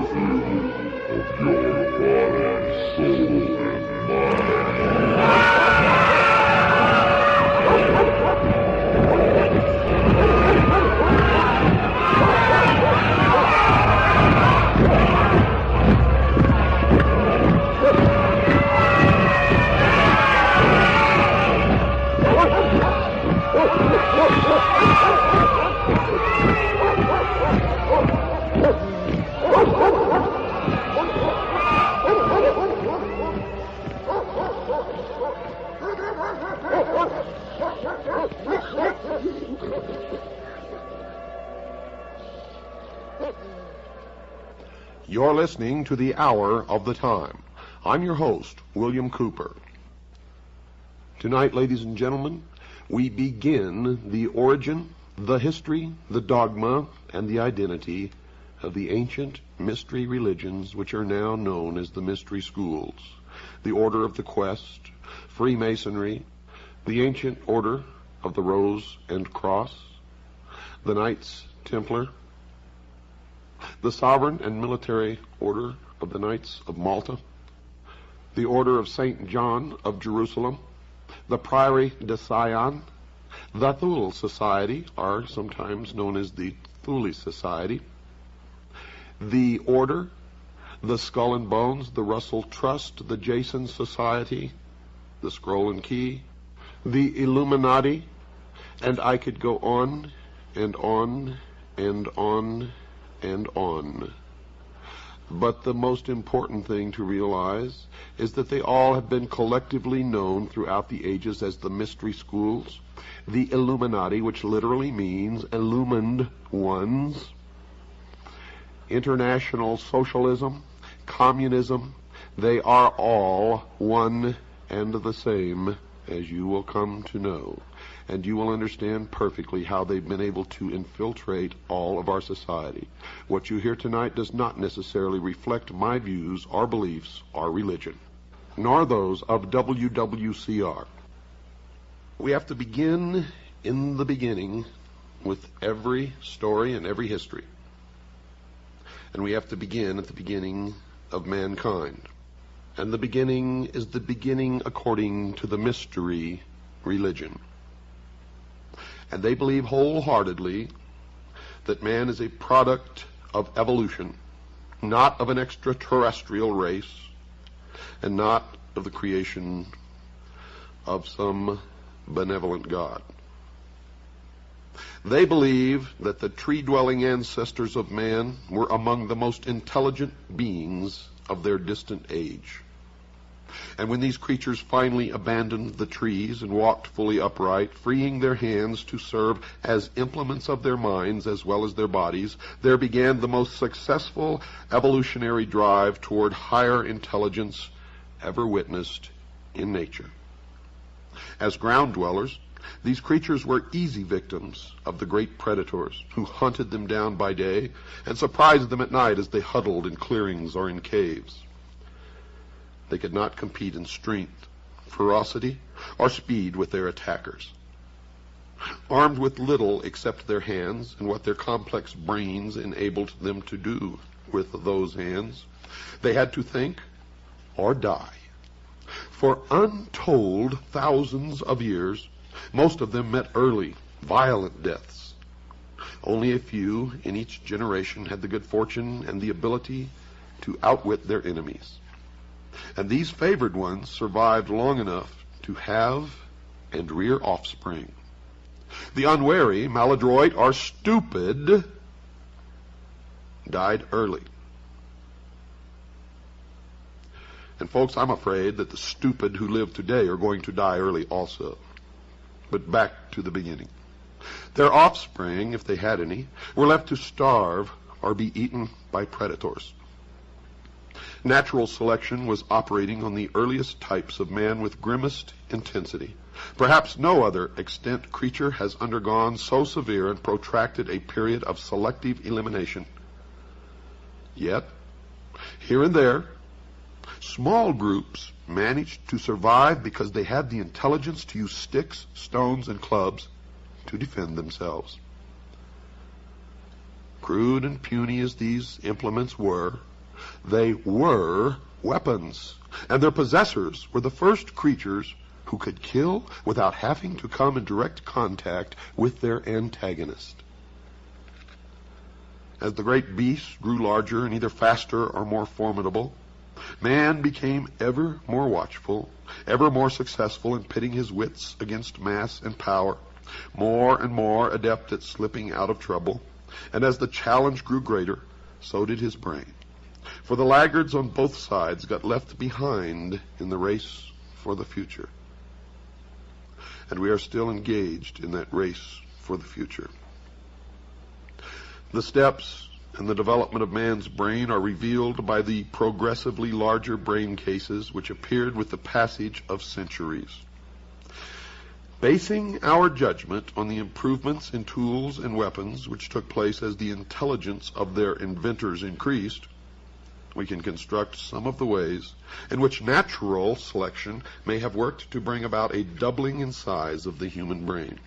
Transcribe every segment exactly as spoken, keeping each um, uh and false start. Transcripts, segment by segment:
You're listening to the Hour of the Time. I'm your host, William Cooper. Tonight, ladies and gentlemen, we begin the origin, the history, the dogma, and the identity of the ancient mystery religions which are now known as the mystery schools, the Order of the Quest, Freemasonry, the Ancient Order of the Rose and Cross, the Knights Templar, the Sovereign and Military Order of the Knights of Malta, the Order of Saint John of Jerusalem, the Priory de Sion, the Thule Society, are sometimes known as the Thule Society, the Order, the Skull and Bones, the Russell Trust, the Jason Society, the Scroll and Key, the Illuminati, and I could go on and on and on and on. But the most important thing to realize is that they all have been collectively known throughout the ages as the mystery schools, the Illuminati, which literally means illumined ones, international socialism, communism. They are all one and the same, as you will come to know. And you will understand perfectly how they've been able to infiltrate all of our society. What you hear tonight does not necessarily reflect my views or beliefs or religion, nor those of W W C R. We have to begin in the beginning with every story and every history. And we have to begin at the beginning of mankind. And the beginning is the beginning according to the mystery religion. And they believe wholeheartedly that man is a product of evolution, not of an extraterrestrial race, and not of the creation of some benevolent God. They believe that the tree-dwelling ancestors of man were among the most intelligent beings of their distant age. And when these creatures finally abandoned the trees and walked fully upright, freeing their hands to serve as implements of their minds as well as their bodies, there began the most successful evolutionary drive toward higher intelligence ever witnessed in nature. As ground dwellers, these creatures were easy victims of the great predators who hunted them down by day and surprised them at night as they huddled in clearings or in caves. They could not compete in strength, ferocity, or speed with their attackers. Armed with little except their hands and what their complex brains enabled them to do with those hands, they had to think or die. For untold thousands of years, most of them met early, violent deaths. Only a few in each generation had the good fortune and the ability to outwit their enemies. And these favored ones survived long enough to have and rear offspring. The unwary, maladroit, or stupid died early. And folks, I'm afraid that the stupid who live today are going to die early also. But back to the beginning. Their offspring, if they had any, were left to starve or be eaten by predators. Natural selection was operating on the earliest types of man with grimmest intensity. Perhaps no other extant creature has undergone so severe and protracted a period of selective elimination. Yet, here and there, small groups managed to survive because they had the intelligence to use sticks, stones, and clubs to defend themselves. Crude and puny as these implements were, They were weapons, and their possessors were the first creatures who could kill without having to come in direct contact with their antagonist. As the great beasts grew larger and either faster or more formidable, man became ever more watchful, ever more successful in pitting his wits against mass and power, more and more adept at slipping out of trouble, and as the challenge grew greater, so did his brain. For the laggards on both sides got left behind in the race for the future. And we are still engaged in that race for the future. The steps in the development of man's brain are revealed by the progressively larger brain cases which appeared with the passage of centuries. Basing our judgment on the improvements in tools and weapons which took place as the intelligence of their inventors increased, we can construct some of the ways in which natural selection may have worked to bring about a doubling in size of the human brain.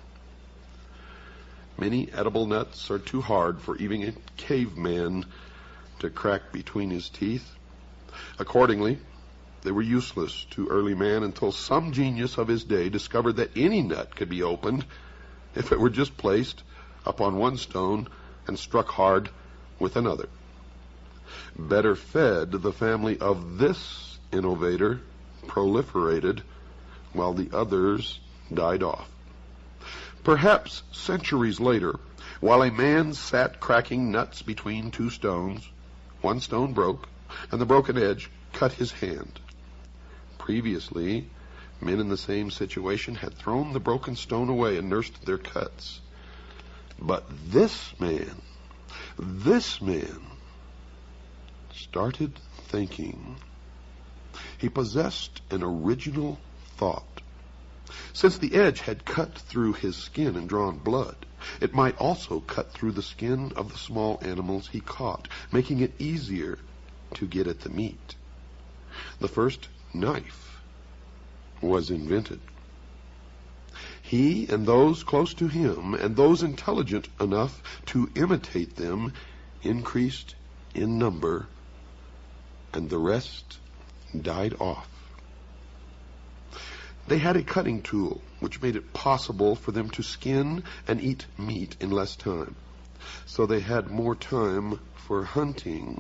Many edible nuts are too hard for even a caveman to crack between his teeth. Accordingly, they were useless to early man until some genius of his day discovered that any nut could be opened if it were just placed upon one stone and struck hard with another. Better fed, the family of this innovator proliferated while the others died off. Perhaps centuries later, while a man sat cracking nuts between two stones, one stone broke, and the broken edge cut his hand. Previously, men in the same situation had thrown the broken stone away and nursed their cuts. But this man, this man, started thinking. He possessed an original thought. Since the edge had cut through his skin and drawn blood, it might also cut through the skin of the small animals he caught, making it easier to get at the meat. The first knife was invented. He and those close to him, and those intelligent enough to imitate them, increased in number, and the rest died off. They had a cutting tool which made it possible for them to skin and eat meat in less time. So they had more time for hunting.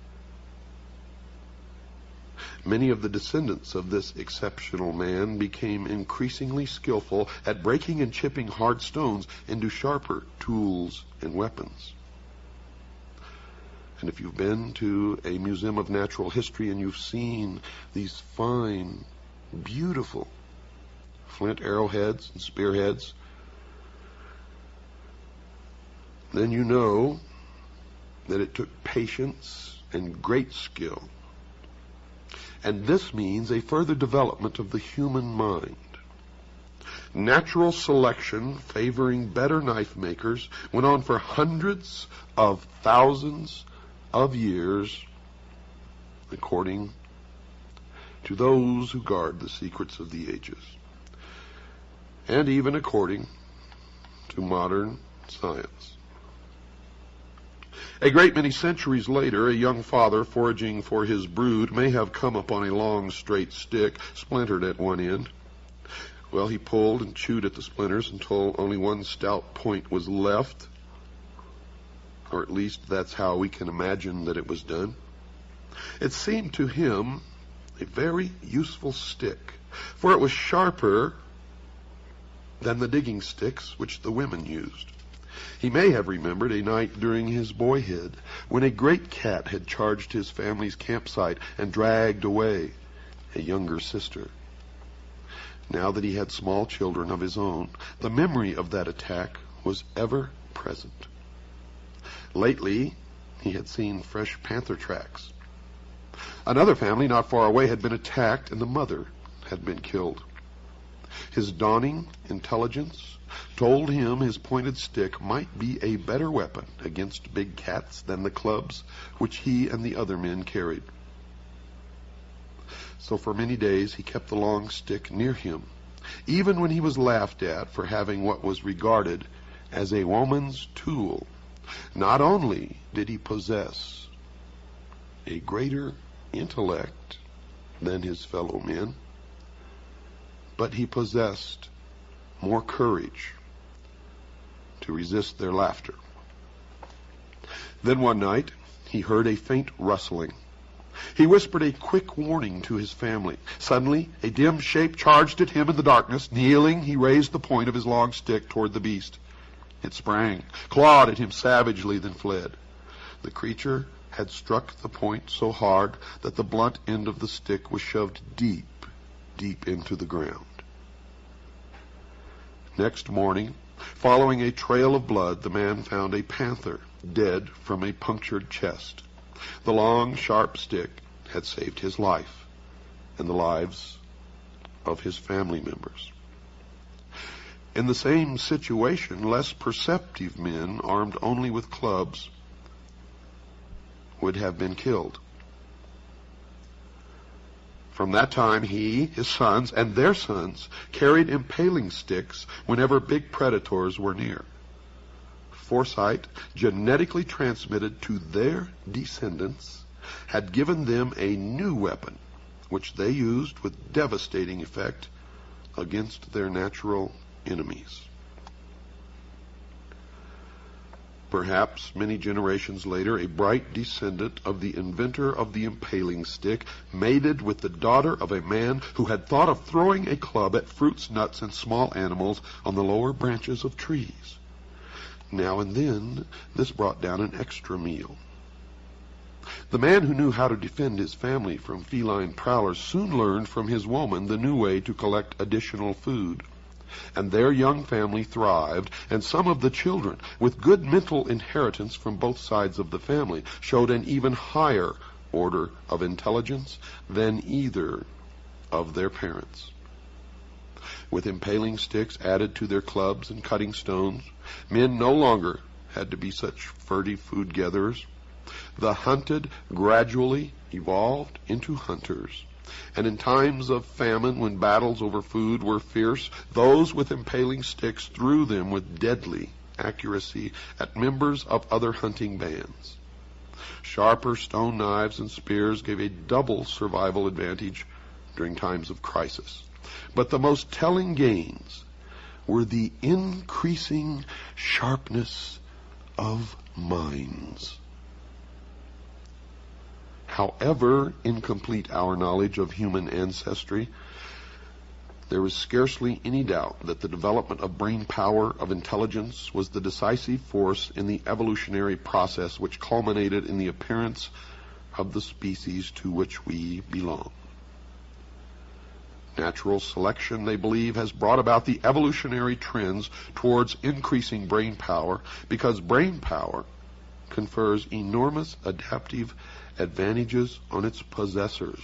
Many of the descendants of this exceptional man became increasingly skillful at breaking and chipping hard stones into sharper tools and weapons. And if you've been to a museum of natural history and you've seen these fine, beautiful flint arrowheads and spearheads, then you know that it took patience and great skill. And this means a further development of the human mind. Natural selection favoring better knife makers went on for hundreds of thousands of years, according to those who guard the secrets of the ages, and even according to modern science. A great many centuries later, a young father foraging for his brood may have come upon a long, straight stick, splintered at one end. Well, he pulled and chewed at the splinters until only one stout point was left, or at least that's how we can imagine that it was done. It seemed to him a very useful stick, for it was sharper than the digging sticks which the women used. He may have remembered a night during his boyhood when a great cat had charged his family's campsite and dragged away a younger sister. Now that he had small children of his own, the memory of that attack was ever present. Lately, he had seen fresh panther tracks. Another family not far away had been attacked and the mother had been killed. His dawning intelligence told him his pointed stick might be a better weapon against big cats than the clubs which he and the other men carried. So for many days he kept the long stick near him, even when he was laughed at for having what was regarded as a woman's tool. Not only did he possess a greater intellect than his fellow men, but he possessed more courage to resist their laughter. Then one night he heard a faint rustling. He whispered a quick warning to his family. Suddenly, a dim shape charged at him in the darkness. Kneeling, he raised the point of his long stick toward the beast. It sprang, clawed at him savagely, then fled. The creature had struck the point so hard that the blunt end of the stick was shoved deep, deep into the ground. Next morning, following a trail of blood, the man found a panther dead from a punctured chest. The long, sharp stick had saved his life and the lives of his family members. In the same situation, less perceptive men, armed only with clubs, would have been killed. From that time, he, his sons, and their sons carried impaling sticks whenever big predators were near. Foresight, genetically transmitted to their descendants, had given them a new weapon, which they used with devastating effect against their natural enemies. Perhaps many generations later, a bright descendant of the inventor of the impaling stick mated with the daughter of a man who had thought of throwing a club at fruits, nuts, and small animals on the lower branches of trees. Now and then, this brought down an extra meal. The man who knew how to defend his family from feline prowlers soon learned from his woman the new way to collect additional food. And their young family thrived, and some of the children, with good mental inheritance from both sides of the family, showed an even higher order of intelligence than either of their parents. With impaling sticks added to their clubs and cutting stones, men no longer had to be such furtive food gatherers. The hunted gradually evolved into hunters. And in times of famine, when battles over food were fierce, those with impaling sticks threw them with deadly accuracy at members of other hunting bands. Sharper stone knives and spears gave a double survival advantage during times of crisis. But the most telling gains were the increasing sharpness of minds. However incomplete our knowledge of human ancestry, there is scarcely any doubt that the development of brain power, of intelligence, was the decisive force in the evolutionary process which culminated in the appearance of the species to which we belong. Natural selection, they believe, has brought about the evolutionary trends towards increasing brain power, because brain power confers enormous adaptive advantages on its possessors.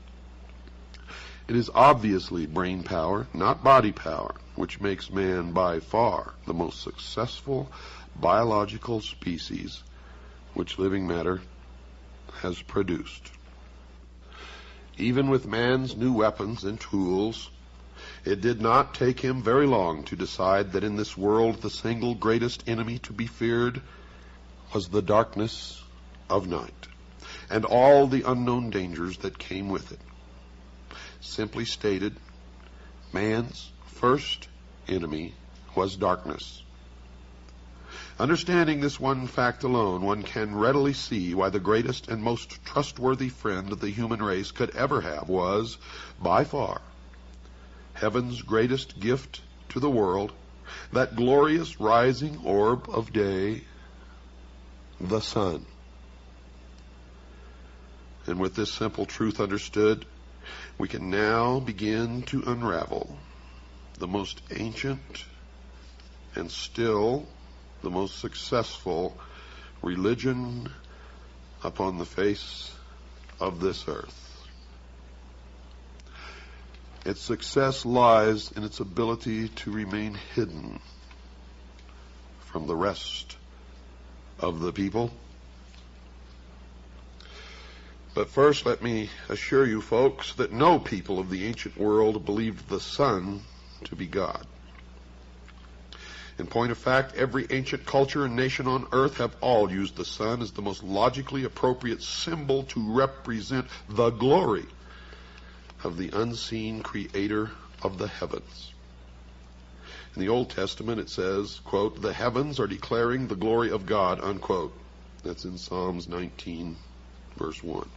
It is obviously brain power, not body power, which makes man by far the most successful biological species which living matter has produced. Even with man's new weapons and tools, it did not take him very long to decide that in this world the single greatest enemy to be feared was the darkness of night and all the unknown dangers that came with it. Simply stated, man's first enemy was darkness. Understanding this one fact alone, one can readily see why the greatest and most trustworthy friend the human race could ever have was, by far, heaven's greatest gift to the world, that glorious rising orb of day, the sun. And with this simple truth understood, we can now begin to unravel the most ancient and still the most successful religion upon the face of this earth. Its success lies in its ability to remain hidden from the rest of the people. But first, let me assure you folks that no people of the ancient world believed the sun to be God. In point of fact, every ancient culture and nation on earth have all used the sun as the most logically appropriate symbol to represent the glory of the unseen creator of the heavens. In the Old Testament it says, quote, "The heavens are declaring the glory of God," unquote. That's in Psalms nineteen, verse one.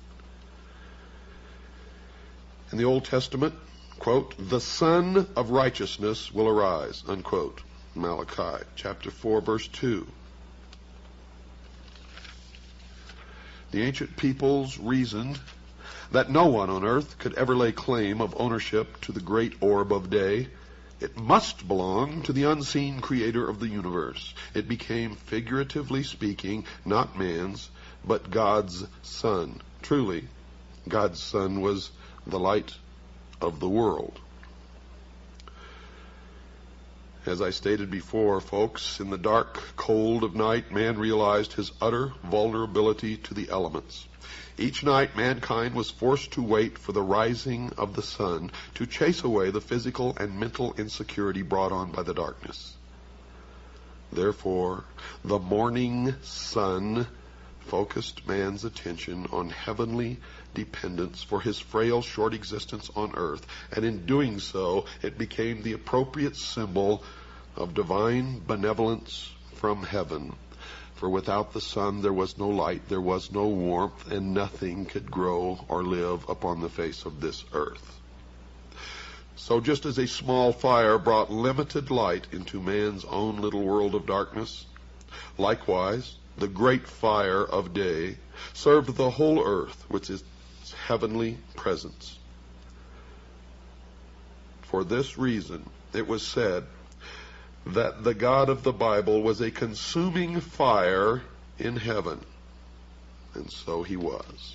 In the Old Testament, quote, "The Sun of Righteousness will arise," unquote. Malachi chapter four, verse two. The ancient peoples reasoned that no one on earth could ever lay claim of ownership to the great orb of day. It must belong to the unseen creator of the universe. It became, figuratively speaking, not man's, but God's sun. Truly, God's sun was the light of the world. As I stated before, folks, in the dark cold of night, man realized his utter vulnerability to the elements. Each night, mankind was forced to wait for the rising of the sun to chase away the physical and mental insecurity brought on by the darkness. Therefore, the morning sun focused man's attention on heavenly dependence for his frail, short existence on earth, and in doing so, it became the appropriate symbol of divine benevolence from heaven. For without the sun there was no light, there was no warmth, and nothing could grow or live upon the face of this earth. So just as a small fire brought limited light into man's own little world of darkness, likewise, the great fire of day served the whole earth with its heavenly presence. For this reason, it was said that the God of the Bible was a consuming fire in heaven. And so he was.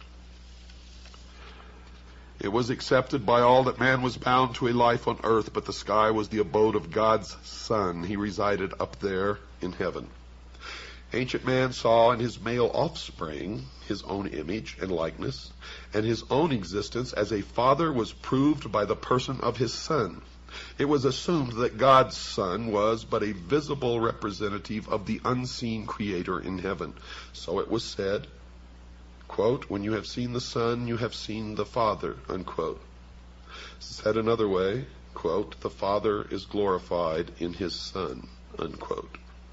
It was accepted by all that man was bound to a life on earth, but the sky was the abode of God's Son. He resided up there in heaven. Ancient man saw in his male offspring his own image and likeness, and his own existence as a father was proved by the person of his son. It was assumed that God's Son was but a visible representative of the unseen Creator in heaven. So it was said, quote, "When you have seen the Son, you have seen the Father," unquote. Said another way, quote, "The Father is glorified in his Son," unquote.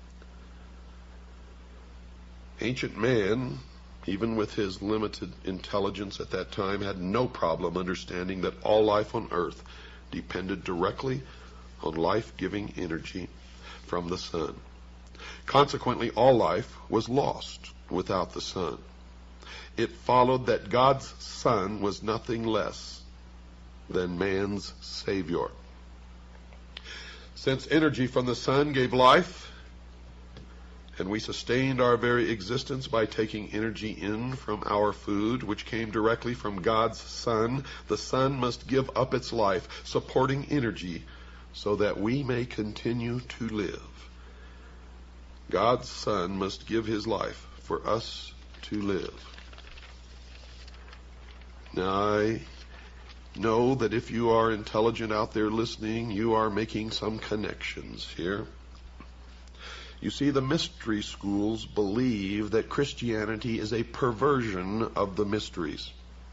Ancient man, even with his limited intelligence at that time, had no problem understanding that all life on earth depended directly on life-giving energy from the sun. Consequently, all life was lost without the sun. It followed that God's Son was nothing less than man's Savior. Since energy from the sun gave life, and we sustained our very existence by taking energy in from our food, which came directly from God's Son, the sun must give up its life, supporting energy, so that we may continue to live. God's Son must give his life for us to live. Now, I know that if you are intelligent out there listening, you are making some connections here. You see, the mystery schools believe that Christianity is a perversion of the mysteries.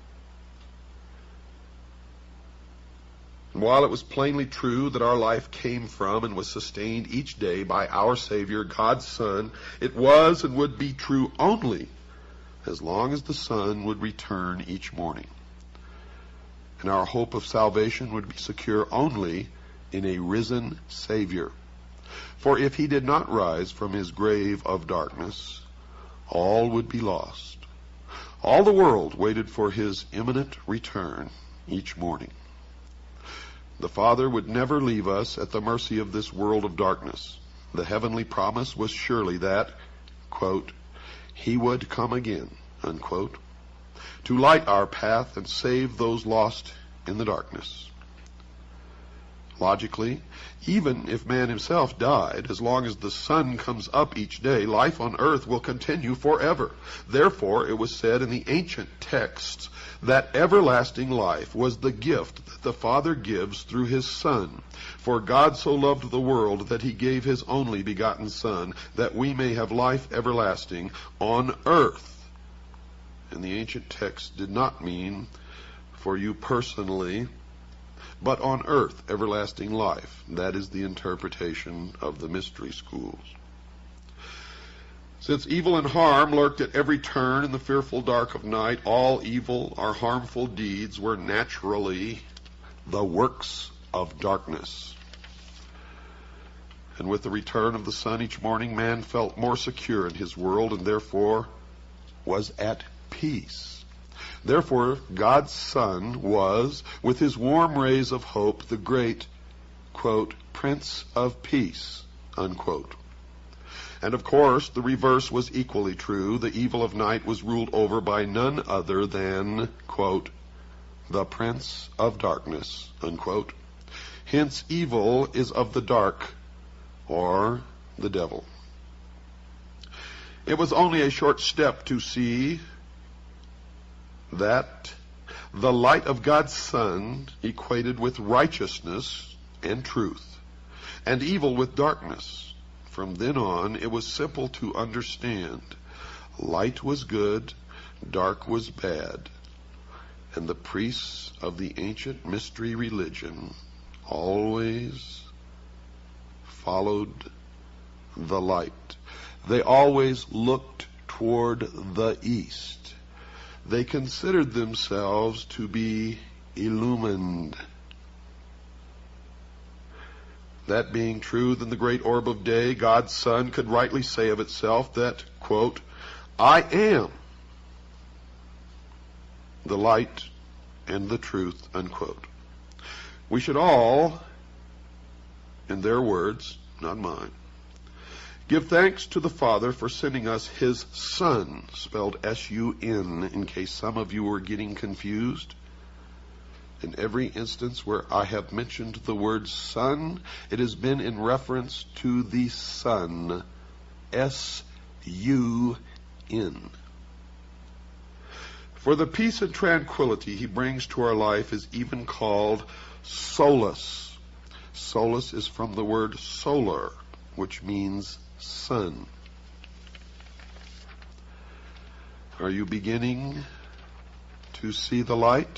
And while it was plainly true that our life came from and was sustained each day by our Savior, God's Son, it was and would be true only as long as the sun would return each morning. And our hope of salvation would be secure only in a risen Savior. For if he did not rise from his grave of darkness, all would be lost. All the world waited for his imminent return each morning. The Father would never leave us at the mercy of this world of darkness. The heavenly promise was surely that, quote, he would come again, unquote, to light our path and save those lost in the darkness. Logically, even if man himself died, as long as the sun comes up each day, life on earth will continue forever. Therefore, it was said in the ancient texts that everlasting life was the gift that the Father gives through his Son. For God so loved the world that he gave his only begotten Son, that we may have life everlasting on earth. And the ancient text did not mean for you personally, but on earth everlasting life. That is the interpretation of the mystery schools. Since evil and harm lurked at every turn in the fearful dark of night, all evil or harmful deeds were naturally the works of darkness. And with the return of the sun each morning, man felt more secure in his world and therefore was at peace. Therefore, God's Son was, with his warm rays of hope, the great, quote, Prince of Peace, unquote. And of course, the reverse was equally true. The evil of night was ruled over by none other than, quote, the Prince of Darkness, unquote. Hence, evil is of the dark, or the devil. It was only a short step to see that the light of God's Son equated with righteousness and truth, and evil with darkness. From then on, it was simple to understand. Light was good, dark was bad, and the priests of the ancient mystery religion always followed the light. They always looked toward the east. They considered themselves to be illumined. That being true, then the great orb of day, God's Son, could rightly say of itself that, quote, I am the light and the truth, unquote. We should all, in their words, not mine, give thanks to the Father for sending us his Son, spelled S U N, in case some of you were getting confused. In every instance where I have mentioned the word Son, it has been in reference to the Son, S U N. For the peace and tranquility he brings to our life is even called solace. Solace is from the word solar, which means sun. Are you beginning to see the light?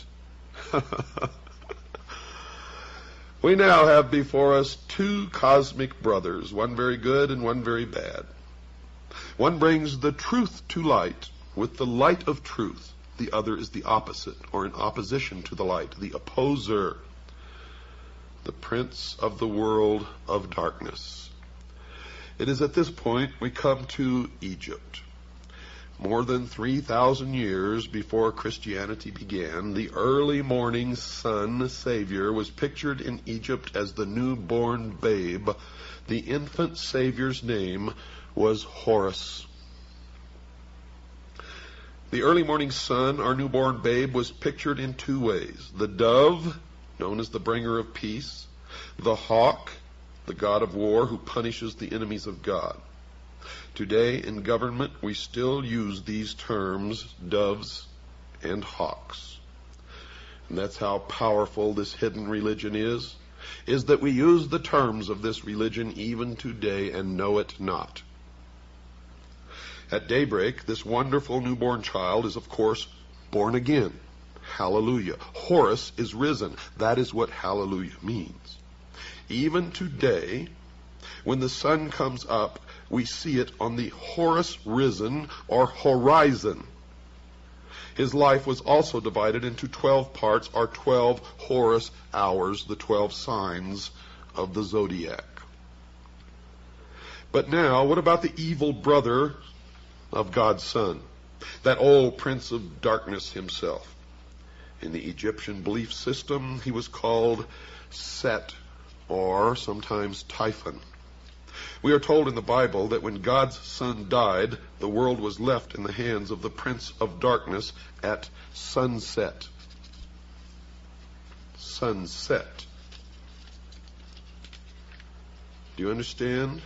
We now have before us two cosmic brothers, one very good and one very bad. One brings the truth to light with the light of truth. The other is the opposite, or in opposition to the light, the opposer, the prince of the world of darkness. It is at this point we come to Egypt. More than three thousand years before Christianity began, the early morning sun Savior was pictured in Egypt as the newborn babe. The infant Savior's name was Horus. The early morning sun, our newborn babe, was pictured in two ways. The dove, known as the bringer of peace. The hawk, the god of war who punishes the enemies of God. Today in government we still use these terms, doves and hawks. And that's how powerful this hidden religion is, is that we use the terms of this religion even today and know it not. At daybreak, this wonderful newborn child is, of course, born again. Hallelujah. Horus is risen. That is what hallelujah means. Even today, when the sun comes up, we see it on the Horus risen or horizon. His life was also divided into twelve parts, or twelve Horus hours, the twelve signs of the zodiac. But now, what about the evil brother of God's Son, that old prince of darkness himself? In the Egyptian belief system, he was called Set, or sometimes Typhon. We are told in the Bible that when God's Son died, the world was left in the hands of the prince of darkness at sunset. Sunset. Do you understand?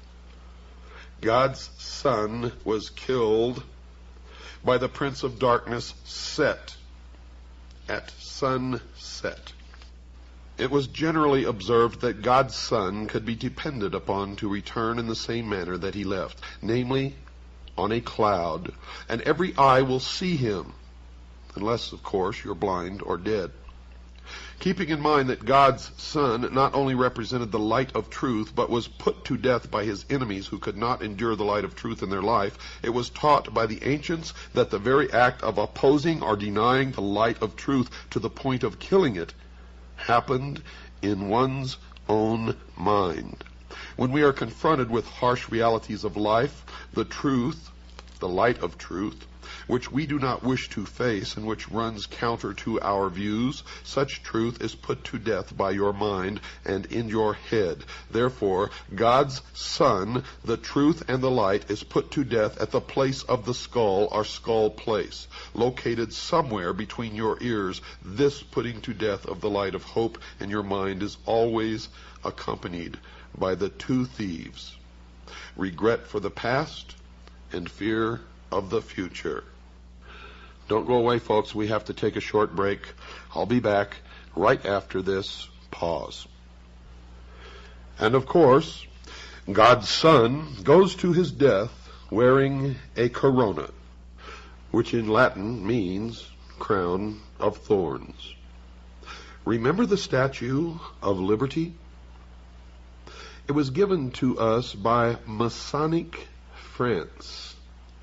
God's Son was killed by the prince of darkness, Set, at sunset. It was generally observed that God's Son could be depended upon to return in the same manner that he left, namely, on a cloud, and every eye will see him, unless, of course, you're blind or dead. Keeping in mind that God's Son not only represented the light of truth, but was put to death by his enemies who could not endure the light of truth in their life, it was taught by the ancients that the very act of opposing or denying the light of truth to the point of killing it happened in one's own mind. When we are confronted with harsh realities of life, the truth, the light of truth, which we do not wish to face and which runs counter to our views, such truth is put to death by your mind and in your head. Therefore, God's Son, the truth and the light, is put to death at the place of the skull, or skull place, located somewhere between your ears. This putting to death of the light of hope in your mind is always accompanied by the two thieves: regret for the past and fear of the future. Don't go away, folks. We have to take a short break. I'll be back right after this pause. And of course, God's Son goes to his death wearing a corona, which in Latin means crown of thorns. Remember the Statue of Liberty? It was given to us by Masonic France.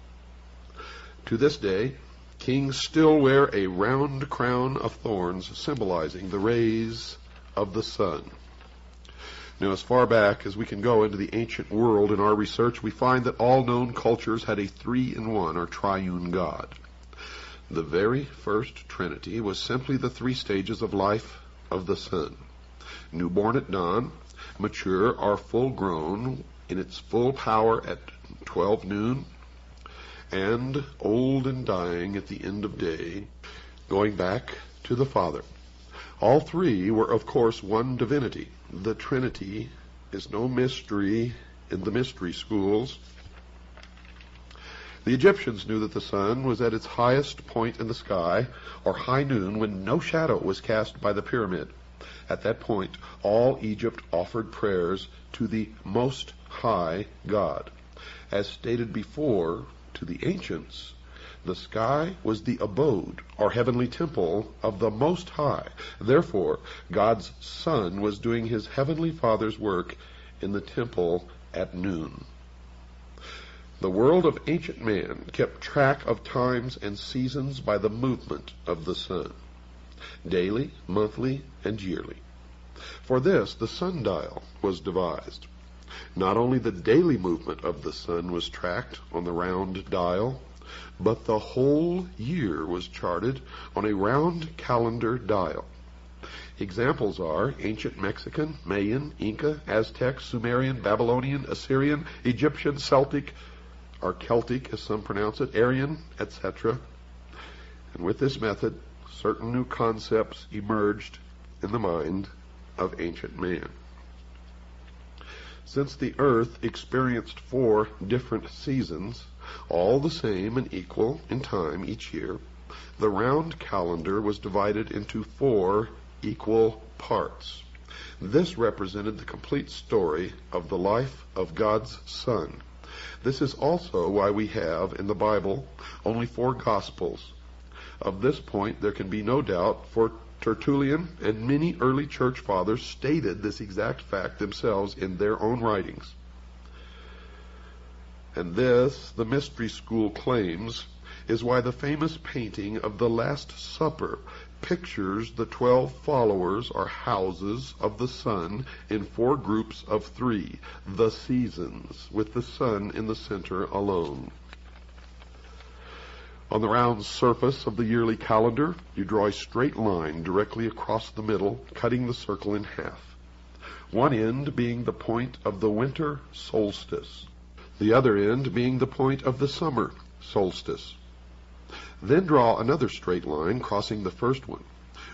To this day, kings still wear a round crown of thorns symbolizing the rays of the sun. Now, as far back as we can go into the ancient world in our research, we find that all known cultures had a three-in-one or triune God. The very first Trinity was simply the three stages of life of the sun: newborn at dawn, mature or full-grown in its full power at twelve noon, and old and dying at the end of day, going back to the Father. All three were, of course, one divinity. The Trinity is no mystery in the mystery schools. The Egyptians knew that the sun was at its highest point in the sky, or high noon, when no shadow was cast by the pyramid. At that point, all Egypt offered prayers to the Most High God. As stated before, to the ancients, the sky was the abode, or heavenly temple, of the Most High. Therefore, God's Son was doing his heavenly Father's work in the temple at noon. The world of ancient man kept track of times and seasons by the movement of the sun, daily, monthly, and yearly. For this, the sundial was devised. Not only the daily movement of the sun was tracked on the round dial, but the whole year was charted on a round calendar dial. Examples are ancient Mexican, Mayan, Inca, Aztec, Sumerian, Babylonian, Assyrian, Egyptian, Celtic, or Celtic as some pronounce it, Aryan, et cetera. And with this method, certain new concepts emerged in the mind of ancient man. Since the earth experienced four different seasons, all the same and equal in time each year, the round calendar was divided into four equal parts. This represented the complete story of the life of God's Son. This is also why we have in the Bible only four Gospels. Of this point there can be no doubt, for Tertullian and many early church fathers stated this exact fact themselves in their own writings. And this, the mystery school claims, is why the famous painting of the Last Supper pictures the twelve followers or houses of the sun in four groups of three, the seasons, with the sun in the center alone. On the round surface of the yearly calendar, you draw a straight line directly across the middle, cutting the circle in half. One end being the point of the winter solstice, the other end being the point of the summer solstice. Then draw another straight line crossing the first one.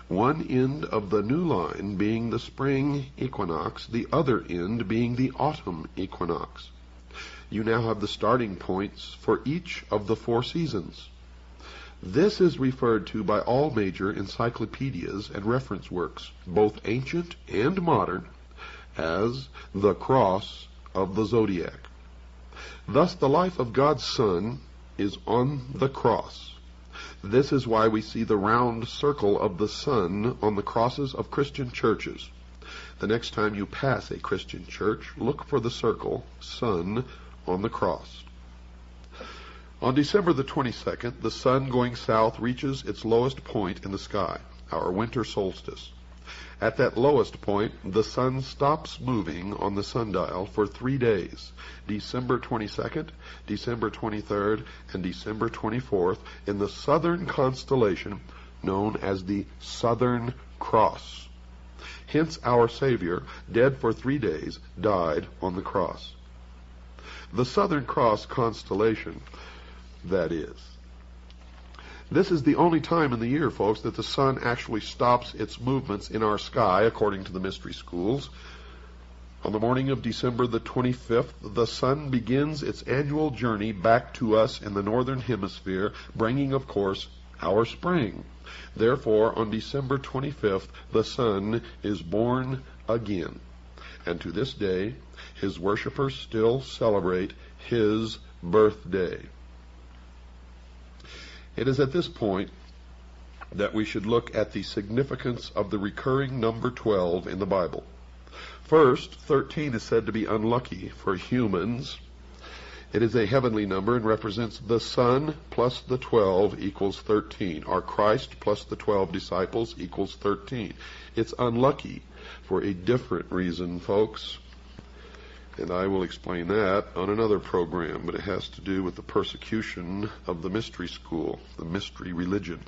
one end of the new line being the spring equinox, the other end being the autumn equinox. You now have the starting points for each of the four seasons. This is referred to by all major encyclopedias and reference works, both ancient and modern, as the cross of the zodiac. Thus, the life of God's Son is on the cross. This is why we see the round circle of the sun on the crosses of Christian churches. The next time you pass a Christian church, look for the circle, sun, on the cross. On December the twenty-second, the sun going south reaches its lowest point in the sky, our winter solstice. At that lowest point, the sun stops moving on the sundial for three days, December twenty-second, December twenty-third, and December twenty-fourth, in the southern constellation known as the Southern Cross. Hence our Savior, dead for three days, died on the cross. The Southern Cross constellation, that is. This is the only time in the year, folks, that the sun actually stops its movements in our sky, according to the mystery schools. On the morning of December the twenty-fifth, the sun begins its annual journey back to us in the northern hemisphere, bringing, of course, our spring. Therefore, on December twenty-fifth, the sun is born again. And to this day, his worshippers still celebrate his birthday. It is at this point that we should look at the significance of the recurring number twelve in the Bible. First, thirteen is said to be unlucky for humans. It is a heavenly number and represents the Son plus the twelve equals thirteen, or Christ plus the twelve disciples equals thirteen. It's unlucky for a different reason, folks. And I will explain that on another program, but it has to do with the persecution of the mystery school, the mystery religion.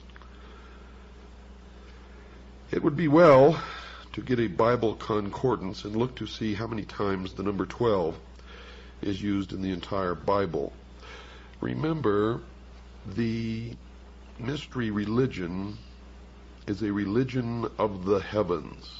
It would be well to get a Bible concordance and look to see how many times the number twelve is used in the entire Bible. Remember, the mystery religion is a religion of the heavens.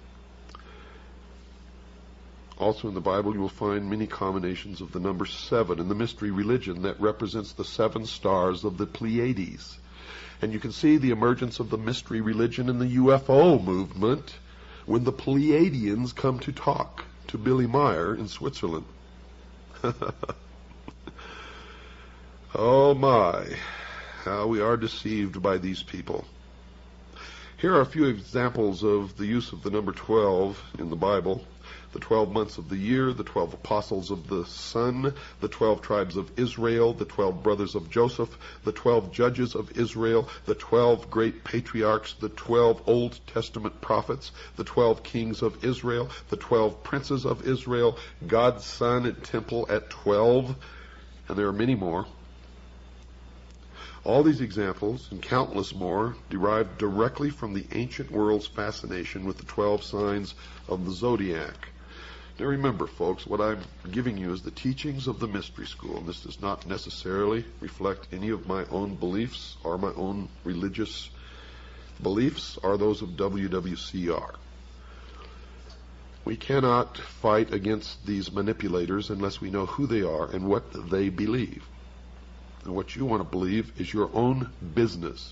Also in the Bible you will find many combinations of the number seven in the mystery religion that represents the seven stars of the Pleiades. And you can see the emergence of the mystery religion in the U F O movement when the Pleiadians come to talk to Billy Meyer in Switzerland. Oh my, how we are deceived by these people. Here are a few examples of the use of the number twelve in the Bible. The twelve months of the year, the twelve apostles of the sun, the twelve tribes of Israel, the twelve brothers of Joseph, the twelve judges of Israel, the twelve great patriarchs, the twelve Old Testament prophets, the twelve kings of Israel, the twelve princes of Israel, God's Son and temple at twelve, and there are many more. All these examples, and countless more, derive directly from the ancient world's fascination with the twelve signs of the zodiac. Now remember, folks, what I'm giving you is the teachings of the mystery school, and this does not necessarily reflect any of my own beliefs or my own religious beliefs or those of W W C R. We cannot fight against these manipulators unless we know who they are and what they believe. And what you want to believe is your own business.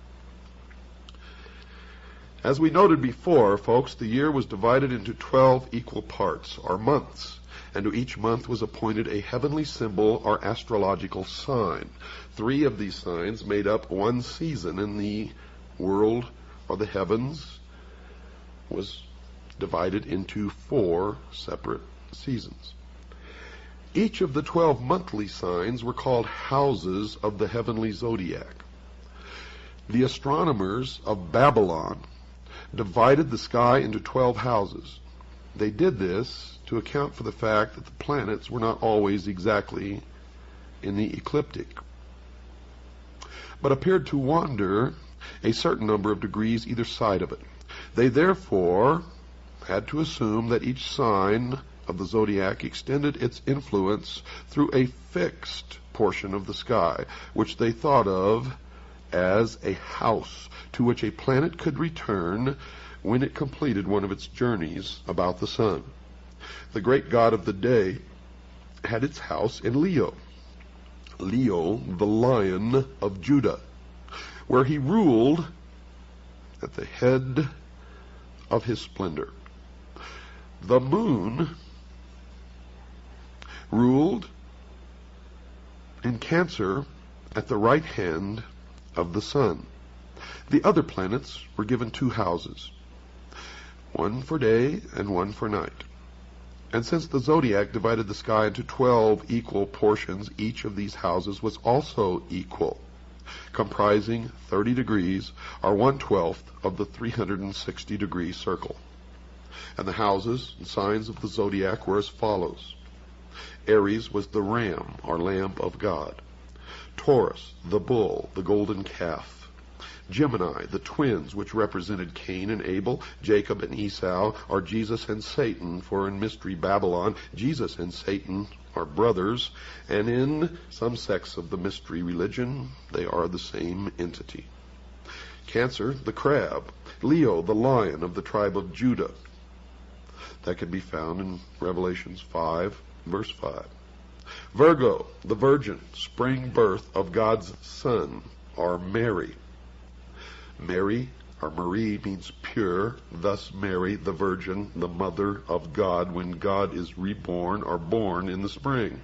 As we noted before, folks, the year was divided into twelve equal parts, or months, and to each month was appointed a heavenly symbol or astrological sign. Three of these signs made up one season in the world, or the heavens, was divided into four separate seasons. Each of the twelve monthly signs were called houses of the heavenly zodiac. The astronomers of Babylon divided the sky into twelve houses. They did this to account for the fact that the planets were not always exactly in the ecliptic, but appeared to wander a certain number of degrees either side of it. They therefore had to assume that each sign of the zodiac extended its influence through a fixed portion of the sky, which they thought of as a house to which a planet could return when it completed one of its journeys about the sun. The great god of the day had its house in Leo, Leo, the Lion of Judah, where he ruled at the head of his splendor. The moon ruled in Cancer at the right hand of the sun. The other planets were given two houses, one for day and one for night. And since the zodiac divided the sky into twelve equal portions, each of these houses was also equal, comprising thirty degrees, or one-twelfth of the three hundred sixty degree circle. And the houses and signs of the zodiac were as follows. Aries was the ram, or lamb of God. Taurus, the bull, the golden calf. Gemini, the twins, which represented Cain and Abel. Jacob and Esau are Jesus and Satan, for in Mystery Babylon, Jesus and Satan are brothers, and in some sects of the mystery religion, they are the same entity. Cancer, the crab. Leo, the lion of the tribe of Judah. That can be found in Revelations five, verse five. Virgo, the virgin, spring birth of God's son, or Mary. Mary, or Marie, means pure, thus Mary, the virgin, the mother of God, when God is reborn or born in the spring.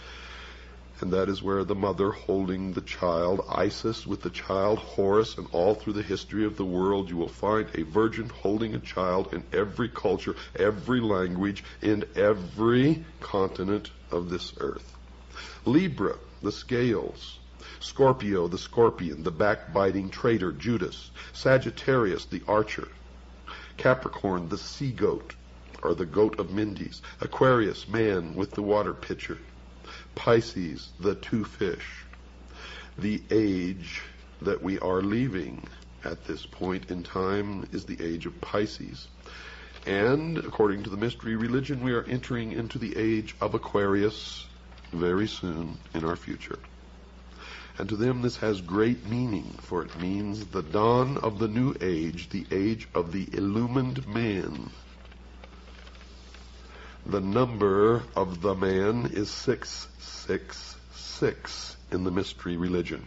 And that is where the mother holding the child, Isis with the child, Horus, and all through the history of the world, you will find a virgin holding a child in every culture, every language, in every continent of this earth. Libra, the scales. Scorpio, the scorpion, the backbiting traitor, Judas. Sagittarius, the archer. Capricorn, the sea goat, or the goat of Mendes. Aquarius, man with the water pitcher. Pisces, the two fish. The age that we are leaving at this point in time is the age of Pisces. And according to the mystery religion, we are entering into the age of Aquarius very soon in our future. And to them this has great meaning, for it means the dawn of the new age, the age of the illumined man. The number of the man is six six six in the mystery religion.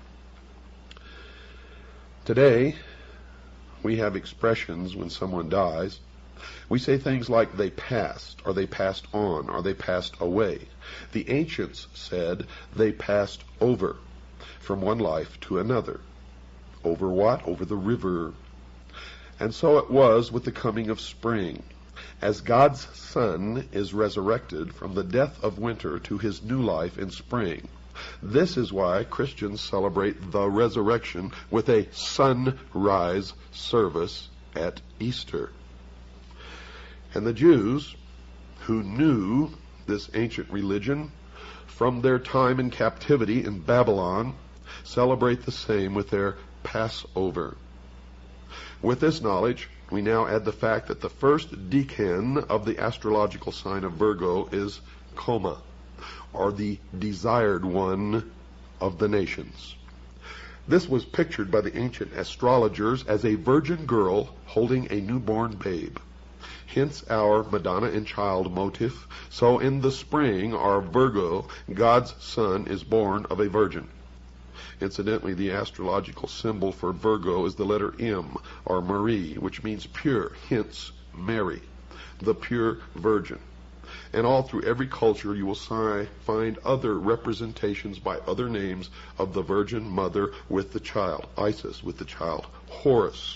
Today, we have expressions when someone dies. We say things like they passed, or they passed on, or they passed away. The ancients said they passed over from one life to another. Over what? Over the river. And so it was with the coming of spring. As God's Son is resurrected from the death of winter to his new life in spring. This is why Christians celebrate the resurrection with a sunrise service at Easter. And the Jews, who knew this ancient religion from their time in captivity in Babylon, celebrate the same with their Passover. With this knowledge, we now add the fact that the first decan of the astrological sign of Virgo is Coma, or the desired one of the nations. This was pictured by the ancient astrologers as a virgin girl holding a newborn babe. Hence our Madonna and Child motif. So in the spring, our Virgo, God's Son, is born of a virgin. Incidentally, the astrological symbol for Virgo is the letter M, or Marie, which means pure, hence Mary, the pure virgin. And all through every culture you will si- find other representations by other names of the Virgin Mother with the child. Isis with the child. Horus,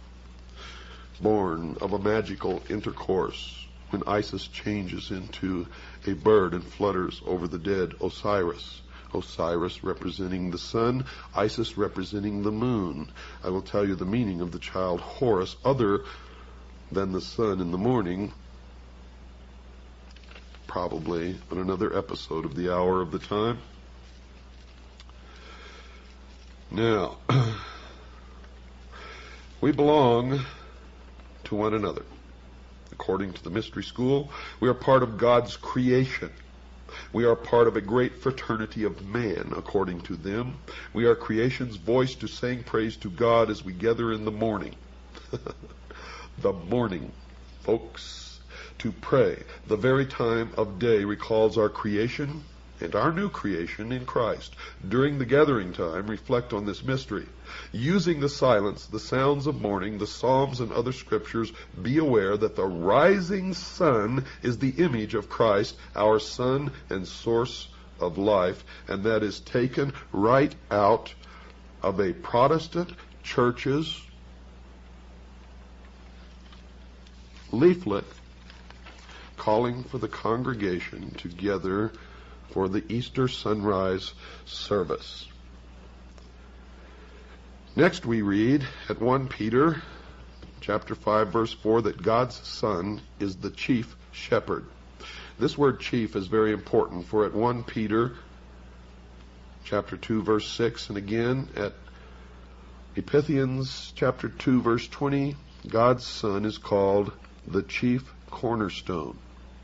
born of a magical intercourse when Isis changes into a bird and flutters over the dead. Osiris. Osiris representing the sun, Isis representing the moon. I will tell you the meaning of the child Horus, other than the sun in the morning, probably on another episode of the Hour of the Time. Now, we belong to one another. According to the mystery school, we are part of God's creation. We are part of a great fraternity of man, according to them. We are creation's voice to sing praise to God as we gather in the morning. The morning, folks, to pray. The very time of day recalls our creation and our new creation in Christ. During the gathering time, reflect on this mystery. Using the silence, the sounds of morning, the Psalms and other scriptures, be aware that the rising sun is the image of Christ, our sun and source of life, and that is taken right out of a Protestant church's leaflet calling for the congregation together for the Easter sunrise service. Next we read at First Peter chapter five verse four that God's Son is the chief shepherd. This word chief is very important, for at First Peter chapter two verse six and again at Ephesians chapter two verse twenty, God's Son is called the chief cornerstone.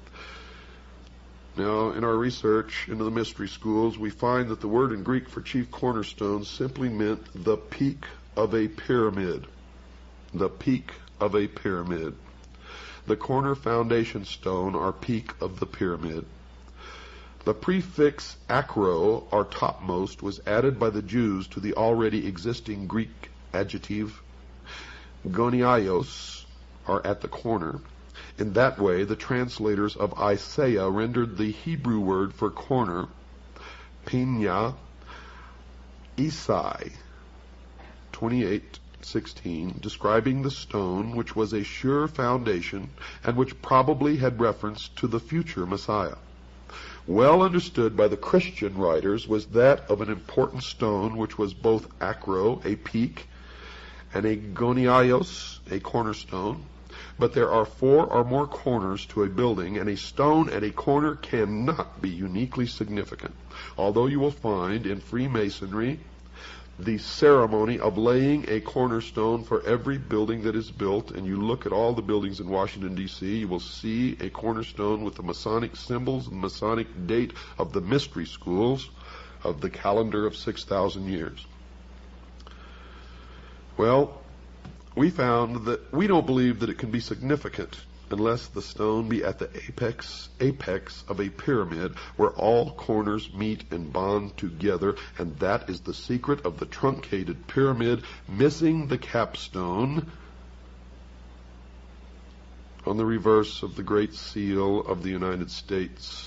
Now, in our research into the mystery schools, we find that the word in Greek for chief cornerstone simply meant the peak of a pyramid. The peak of a pyramid. The corner foundation stone or peak of the pyramid. The prefix acro, or topmost, was added by the Jews to the already existing Greek adjective goniaios, or at the corner. In that way, the translators of Isaiah rendered the Hebrew word for corner, pinya, Isai, twenty-eight sixteen, describing the stone which was a sure foundation and which probably had reference to the future Messiah. Well understood by the Christian writers was that of an important stone which was both acro, a peak, and a goniaios, a cornerstone. But there are four or more corners to a building, and a stone at a corner cannot be uniquely significant. Although you will find in Freemasonry the ceremony of laying a cornerstone for every building that is built, and you look at all the buildings in Washington, D C, you will see a cornerstone with the Masonic symbols and Masonic date of the mystery schools of the calendar of six thousand years. Well, we found that we don't believe that it can be significant unless the stone be at the apex apex of a pyramid where all corners meet and bond together, and that is the secret of the truncated pyramid, missing the capstone on the reverse of the Great Seal of the United States.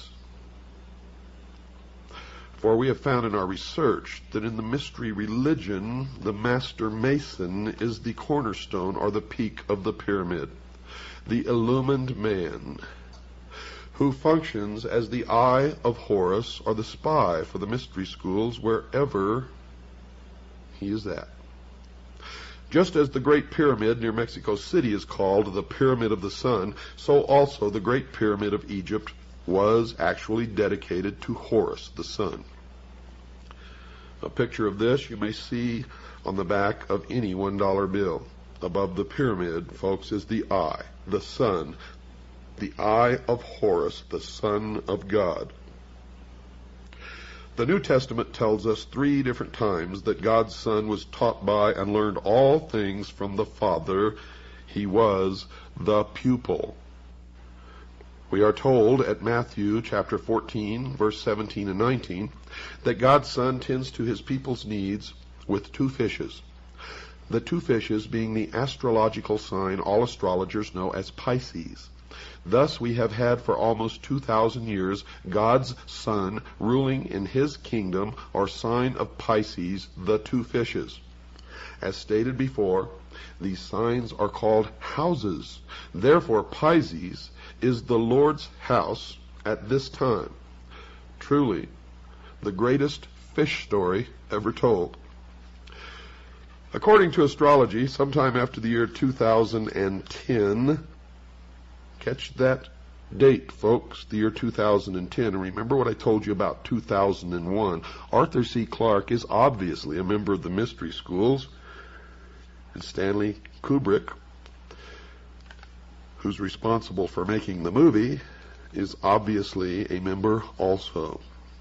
For we have found in our research that in the mystery religion, the master mason is the cornerstone or the peak of the pyramid, the illumined man, who functions as the eye of Horus or the spy for the mystery schools wherever he is at. Just as the Great Pyramid near Mexico City is called the Pyramid of the Sun, so also the Great Pyramid of Egypt was actually dedicated to Horus, the sun. A picture of this you may see on the back of any one dollar bill. Above the pyramid, folks, is the eye, the sun, the eye of Horus, the Son of God. The New Testament tells us three different times that God's Son was taught by and learned all things from the Father. He was the pupil. We are told at Matthew chapter fourteen, verse seventeen and nineteen, that God's Son tends to his people's needs with two fishes. The two fishes being the astrological sign all astrologers know as Pisces. Thus we have had for almost two thousand years God's Son ruling in his kingdom, or sign of Pisces, the two fishes. As stated before, these signs are called houses. Therefore Pisces is the Lord's house at this time. Truly, the greatest fish story ever told. According to astrology, sometime after the year two thousand ten, catch that date, folks, the year two thousand ten, and remember what I told you about two thousand one. Arthur C. Clarke is obviously a member of the mystery schools, and Stanley Kubrick, who's responsible for making the movie, is obviously a member also.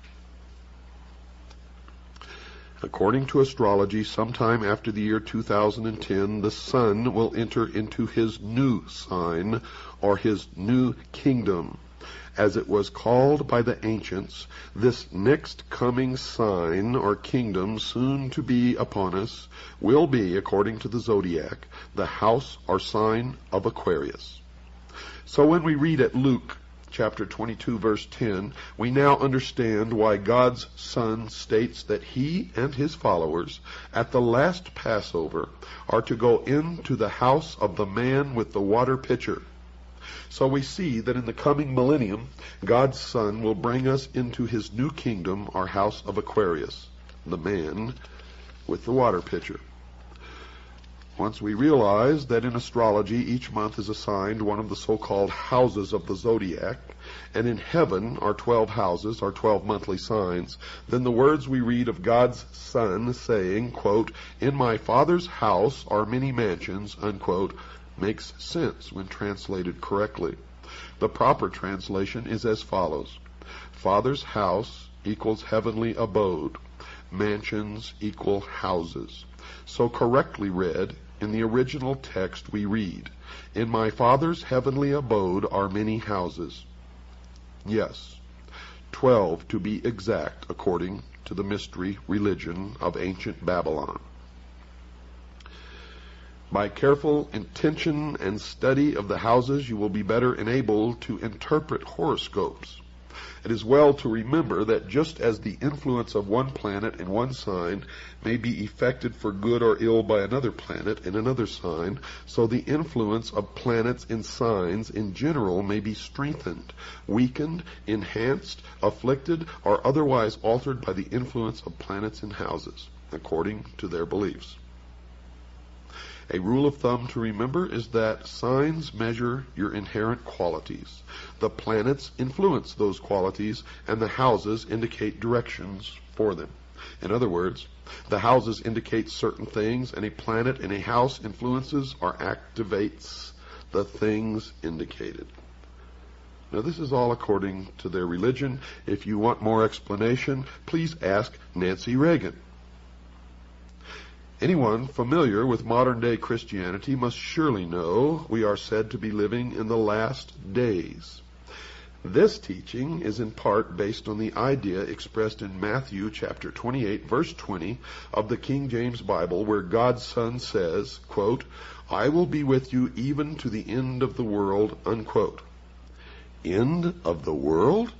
According to astrology, sometime after the year two thousand ten, the sun will enter into his new sign, or his new kingdom. As it was called by the ancients, this next coming sign or kingdom soon to be upon us will be, according to the zodiac, the house or sign of Aquarius. So when we read at Luke chapter twenty-two, verse ten, we now understand why God's Son states that he and his followers at the last Passover are to go into the house of the man with the water pitcher. So we see that in the coming millennium, God's Son will bring us into his new kingdom, our house of Aquarius, the man with the water pitcher. Once we realize that in astrology each month is assigned one of the so-called houses of the zodiac, and in heaven are twelve houses, or twelve monthly signs, then the words we read of God's Son saying, quote, "In my Father's house are many mansions," unquote, makes sense when translated correctly. The proper translation is as follows: Father's house equals heavenly abode. Mansions equal houses. So correctly read, in the original text we read, "In my Father's heavenly abode are many houses." Yes, twelve to be exact, according to the mystery religion of ancient Babylon. By careful intention and study of the houses, you will be better enabled to interpret horoscopes. It is well to remember that just as the influence of one planet in one sign may be effected for good or ill by another planet in another sign, so the influence of planets in signs in general may be strengthened, weakened, enhanced, afflicted, or otherwise altered by the influence of planets in houses, according to their beliefs. A rule of thumb to remember is that signs measure your inherent qualities. The planets influence those qualities, and the houses indicate directions for them. In other words, the houses indicate certain things, and a planet in a house influences or activates the things indicated. Now, this is all according to their religion. If you want more explanation, please ask Nancy Reagan. Anyone familiar with modern-day Christianity must surely know we are said to be living in the last days. This teaching is in part based on the idea expressed in Matthew chapter twenty-eight, verse twenty of the King James Bible, where God's Son says, quote, "I will be with you even to the end of the world," unquote. End of the world?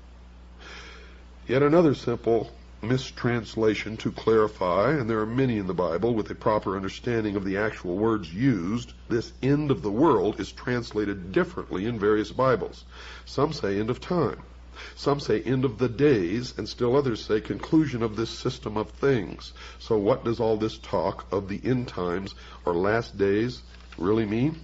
Yet another simple mistranslation to clarify, and there are many in the Bible with a proper understanding of the actual words used. This end of the world is translated differently in various Bibles. Some say end of time. Some say end of the days, and still others say conclusion of this system of things. So what does all this talk of the end times or last days really mean?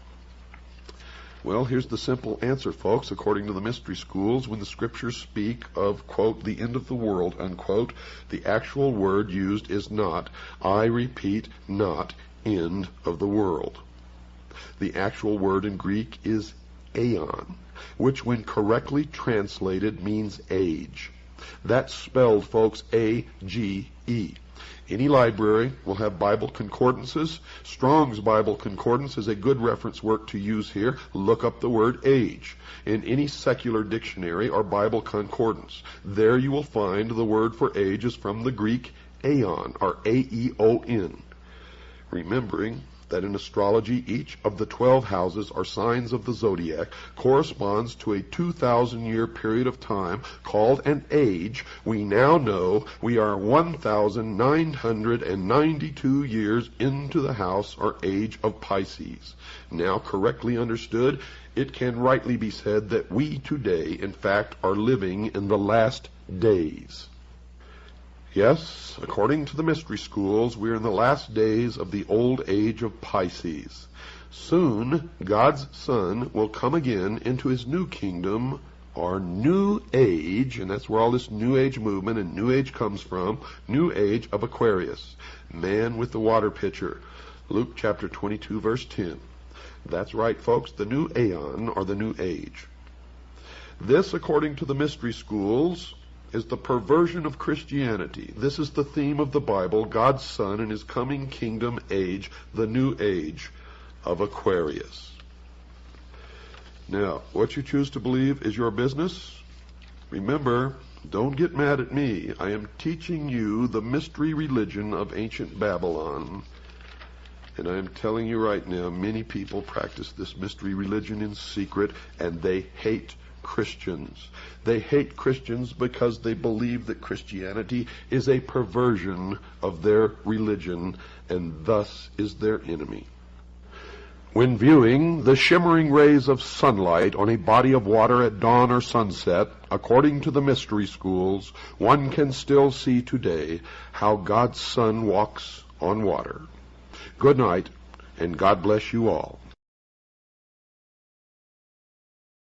Well, here's the simple answer, folks. According to the mystery schools, when the scriptures speak of, quote, the end of the world, unquote, the actual word used is not, I repeat, not, end of the world. The actual word in Greek is aeon, which when correctly translated means age. That's spelled, folks, A G E. Any library will have Bible concordances. Strong's Bible Concordance is a good reference work to use here. Look up the word age in any secular dictionary or Bible concordance. There you will find the word for age is from the Greek aeon, or A E O N. Remembering that in astrology each of the twelve houses or signs of the zodiac corresponds to a two thousand year period of time called an age, we now know we are one thousand nine hundred ninety-two years into the house or age of Pisces. Now correctly understood, it can rightly be said that we today, in fact, are living in the last days. Yes, according to the mystery schools, we are in the last days of the old age of Pisces. Soon, God's Son will come again into his new kingdom, or new age, and that's where all this new age movement and new age comes from, new age of Aquarius, man with the water pitcher. Luke chapter twenty-two, verse ten. That's right, folks, the new aeon, or the new age. This, according to the mystery schools, is the perversion of Christianity. This is the theme of the Bible, God's Son and his coming kingdom age, the new age of Aquarius. Now, what you choose to believe is your business. Remember, don't get mad at me. I am teaching you the mystery religion of ancient Babylon. And I am telling you right now, many people practice this mystery religion in secret, and they hate Christians. They hate Christians because they believe that Christianity is a perversion of their religion, and thus is their enemy. When viewing the shimmering rays of sunlight on a body of water at dawn or sunset, according to the mystery schools, one can still see today how God's Son walks on water. Good night, and God bless you all.